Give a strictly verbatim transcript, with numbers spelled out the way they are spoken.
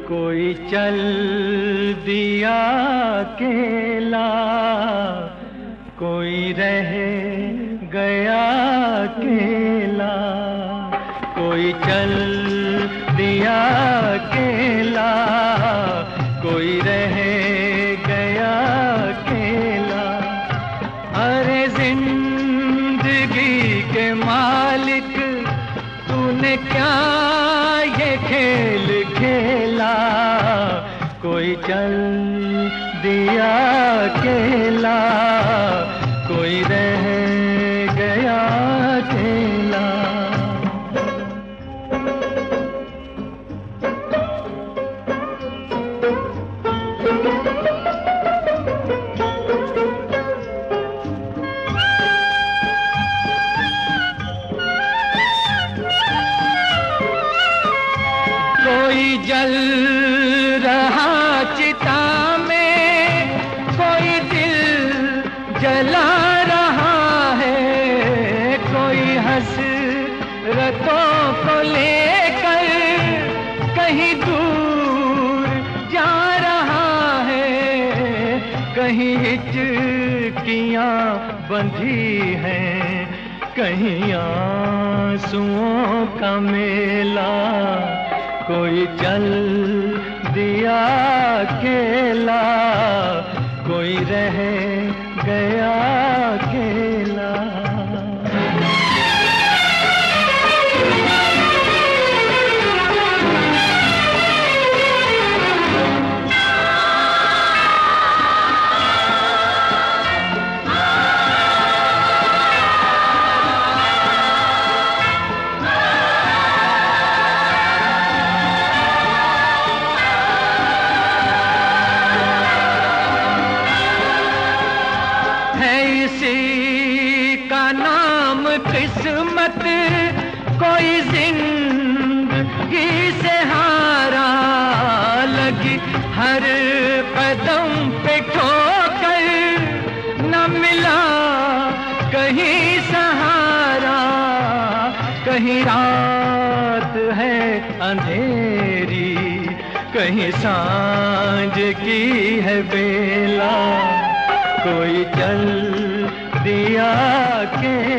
कोई चल दिया अकेला, कोई रह गया अकेला। कोई चल दिया अकेला, कोई रह गया अकेला। अरे जिंदगी के मालिक, तूने क्या ये खेल खेला। कोई चल दिया अकेला, कोई रह गया अकेला। कोई जल रहा चिता में, कोई दिल जला रहा है। कोई हसरतों को लेकर कहीं दूर जा रहा है। कहीं हिचकियां बंधी हैं, कहीं आंसुओं का मेला। कोई चल दिया अकेला, कोई रह गया अकेला। इसी का नाम किस्मत, कोई जिंदगी से हारा। लगी हर कदम पे ठोकर, न मिला कहीं सहारा। कहीं रात है अंधेरी, कहीं सांझ की है बेला। कोई चल दिया के